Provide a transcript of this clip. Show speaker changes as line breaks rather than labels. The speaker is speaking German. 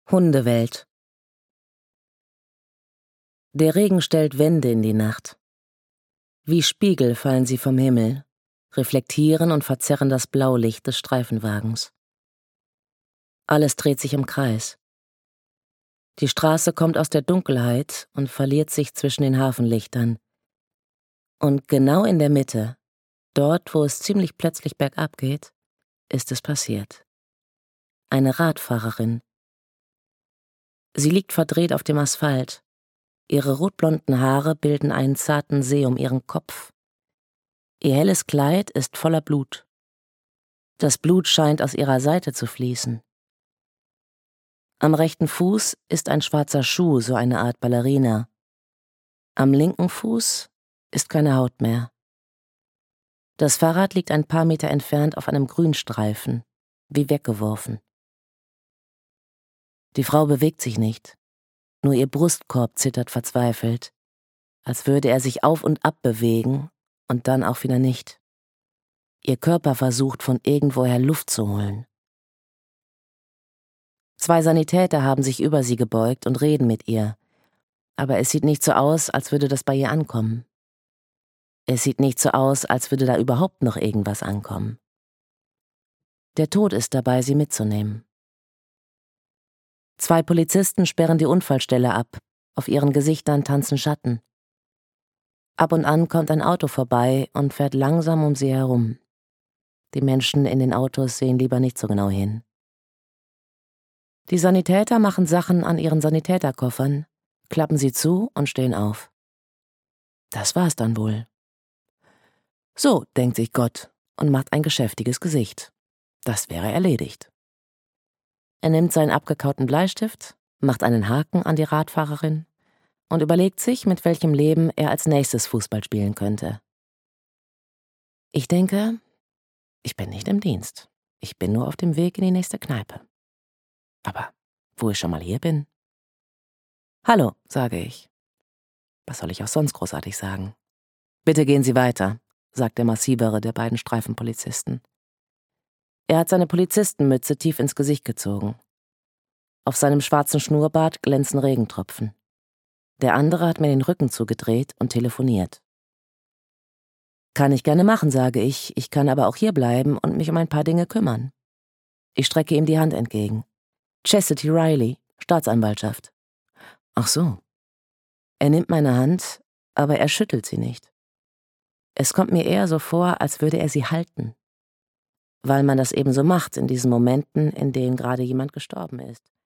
Hundewelt. Der Regen stellt Wände in die Nacht. Wie Spiegel fallen sie vom Himmel, reflektieren und verzerren das Blaulicht des Streifenwagens. Alles dreht sich im Kreis. Die Straße kommt aus der Dunkelheit und verliert sich zwischen den Hafenlichtern. Und genau in der Mitte, dort, wo es ziemlich plötzlich bergab geht, ist es passiert. Eine Radfahrerin. Sie liegt verdreht auf dem Asphalt. Ihre rotblonden Haare bilden einen zarten See um ihren Kopf. Ihr helles Kleid ist voller Blut. Das Blut scheint aus ihrer Seite zu fließen. Am rechten Fuß ist ein schwarzer Schuh, so eine Art Ballerina. Am linken Fuß ist keine Haut mehr. Das Fahrrad liegt ein paar Meter entfernt auf einem Grünstreifen, wie weggeworfen. Die Frau bewegt sich nicht. Nur ihr Brustkorb zittert verzweifelt, als würde er sich auf und ab bewegen und dann auch wieder nicht. Ihr Körper versucht, von irgendwoher Luft zu holen. 2 Sanitäter haben sich über sie gebeugt und reden mit ihr, aber es sieht nicht so aus, als würde das bei ihr ankommen. Es sieht nicht so aus, als würde da überhaupt noch irgendwas ankommen. Der Tod ist dabei, sie mitzunehmen. 2 Polizisten sperren die Unfallstelle ab. Auf ihren Gesichtern tanzen Schatten. Ab und an kommt ein Auto vorbei und fährt langsam um sie herum. Die Menschen in den Autos sehen lieber nicht so genau hin. Die Sanitäter machen Sachen an ihren Sanitäterkoffern, klappen sie zu und stehen auf. Das war's dann wohl. So, denkt sich Gott und macht ein geschäftiges Gesicht. Das wäre erledigt. Er nimmt seinen abgekauten Bleistift, macht einen Haken an die Radfahrerin und überlegt sich, mit welchem Leben er als nächstes Fußball spielen könnte. Ich denke, ich bin nicht im Dienst. Ich bin nur auf dem Weg in die nächste Kneipe. Aber wo ich schon mal hier bin? Hallo, sage ich. Was soll ich auch sonst großartig sagen? Bitte gehen Sie weiter, sagt der massivere der beiden Streifenpolizisten. Er hat seine Polizistenmütze tief ins Gesicht gezogen. Auf seinem schwarzen Schnurrbart glänzen Regentropfen. Der andere hat mir den Rücken zugedreht und telefoniert. Kann ich gerne machen, sage ich. Ich kann aber auch hier bleiben und mich um ein paar Dinge kümmern. Ich strecke ihm die Hand entgegen. Chastity Riley, Staatsanwaltschaft. Ach so. Er nimmt meine Hand, aber er schüttelt sie nicht. Es kommt mir eher so vor, als würde er sie halten. Weil man das eben so macht in diesen Momenten, in denen gerade jemand gestorben ist.